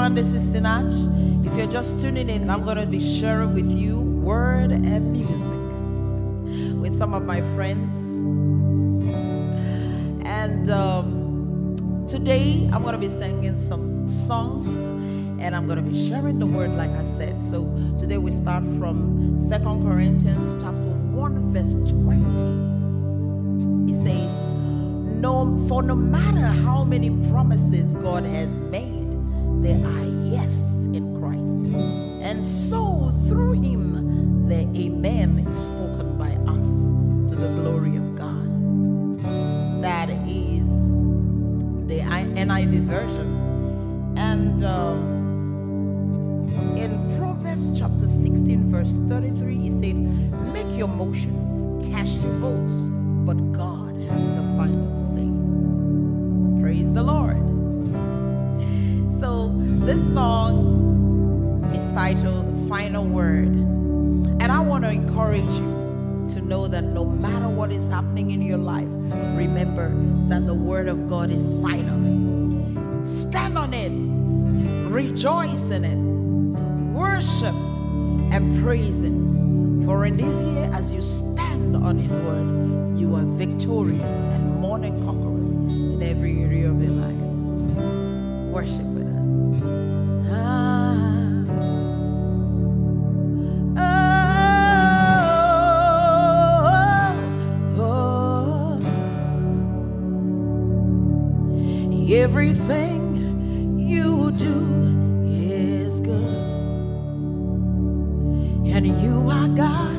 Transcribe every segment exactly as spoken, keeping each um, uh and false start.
everyone, this is Sinach. If you're just tuning in, I'm going to be sharing with you word and music with some of my friends. And um, today I'm going to be singing some songs, and I'm going to be sharing the word like I said. So today we start from Second Corinthians chapter one verse twenty. It says, no, for no matter how many promises God has made, there are yes in Christ. And so through him, the amen is spoken by us to the glory of God. That is the N I V version. And um, in Proverbs chapter sixteen, verse thirty-three, it said, make your motions, cast your votes, but God has the final say. Praise the Lord. So this song is titled Final Word. And I want to encourage you to know that no matter what is happening in your life, remember that the word of God is final. Stand on it, rejoice in it, worship and praise it. For in this year, as you stand on his word, you are victorious and more than conquerors in every area of your life. Worship with us. Ah. Oh, oh, oh. Everything you do is good, and you are God.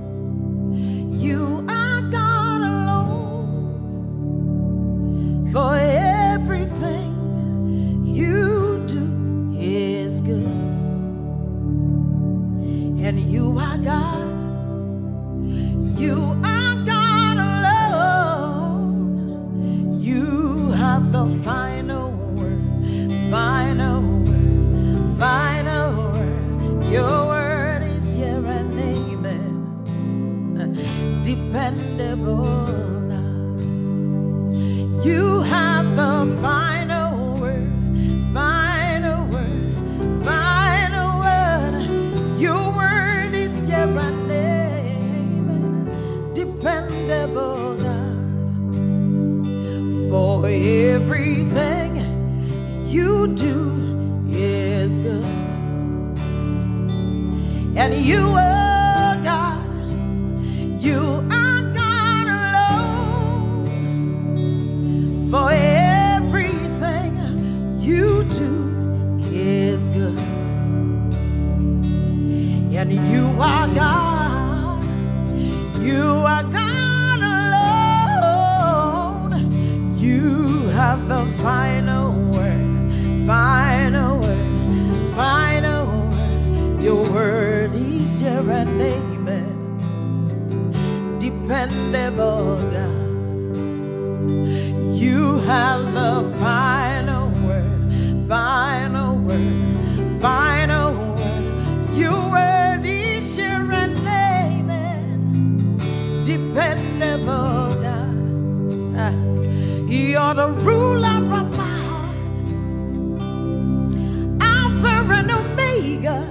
You are God alone. For everything you do is good, and you are God. You are God alone. You have the final word, final word, final word. Your word is here and amen. Dependable God. You have the final word, final word, final word. Your word is here and amen. Dependable God. For everything you do is good, and you are God. You are God alone. For everything you do is good, and you are God. You are God alone. You have the final word, final word, final word. Your word is here and amen. Dependable God. You have the final word, final word, final word. Your word is here and amen. Dependable God. Ah, you're the ruler of my heart, Alpha and Omega,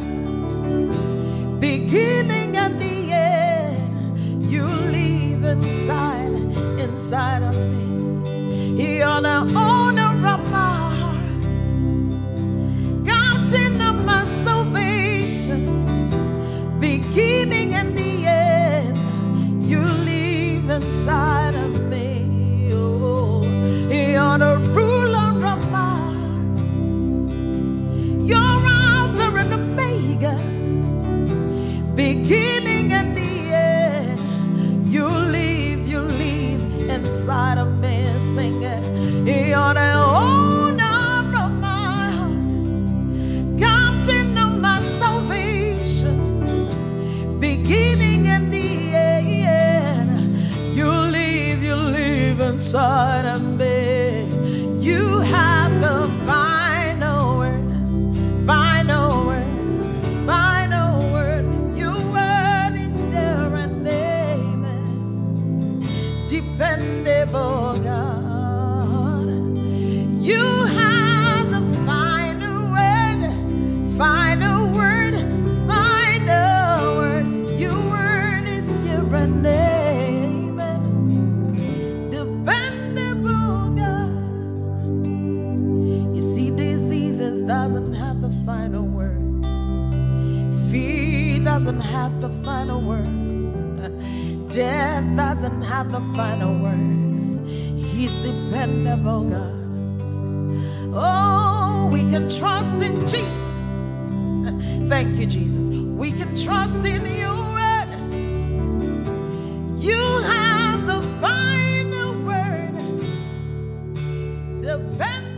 beginning and the end. You live inside, inside of me. You're the owner of my heart, captain of my salvation, beginning and the end. You live inside of me. Oh, you're the ruler of my heart. You're Alpha and Omega, beginning and the end. You live, you live inside of me. Sing it. You're the owner of my heart, captain of my salvation, beginning and the end. You live, you live inside of me. You have the final word, final word, final word. Your word is there and amen. Dependable God. You have the final word. doesn't have the final word. Death doesn't have the final word. He's dependable, God. Oh, we can trust in Jesus. Thank you, Jesus. We can trust in you. You have the final word. Depend